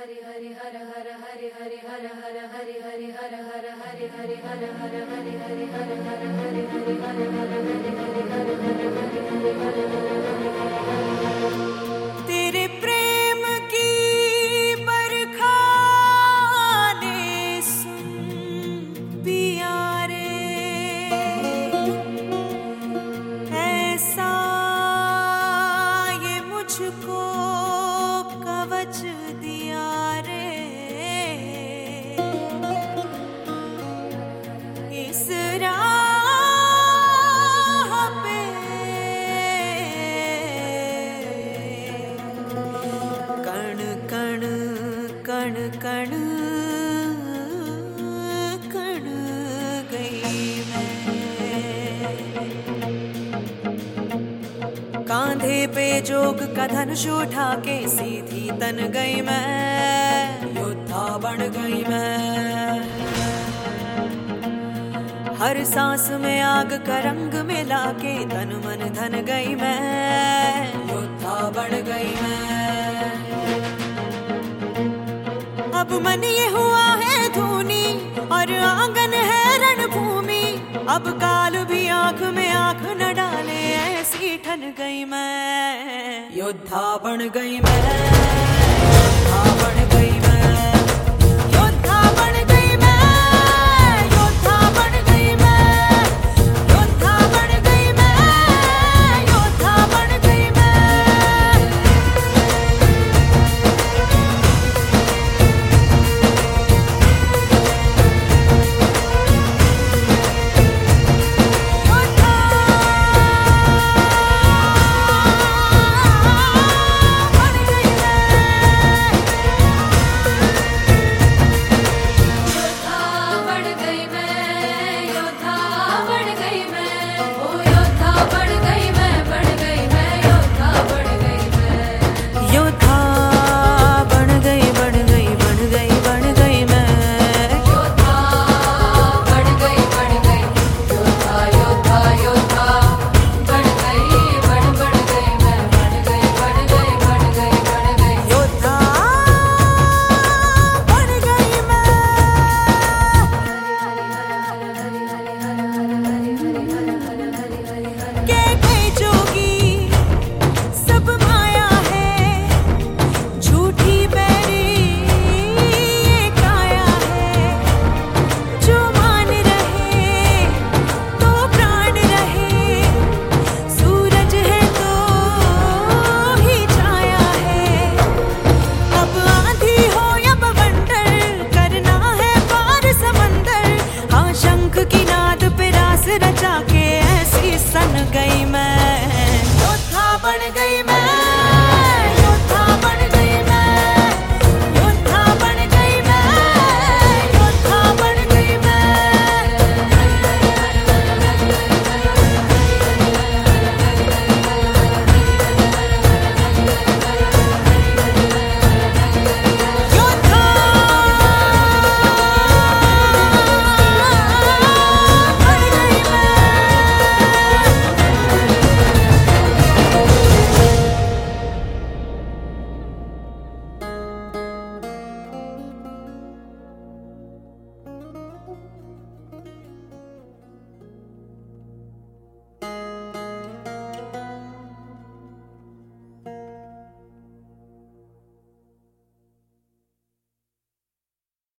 तेरे प्रेम की बरखा ने सुन पिया रे, ऐसा ये मुझको कवच दिया रे, इस राह पे कण कण कण कण कण गई मैं। कांधे पे जोग का धनुष उठा के सीधी तन गई मैं, योद्धा बन गई मैं। हर सांस में आग का रंग मिला के तन मन धन गई मैं, योद्धा बन गई मैं। अब मन ये हुआ है धूनी और आंगन है रणभूमि, अब काल भी आंख में आंख न डाले ऐसी ठन गई मैं, योद्धा बन गई मैं।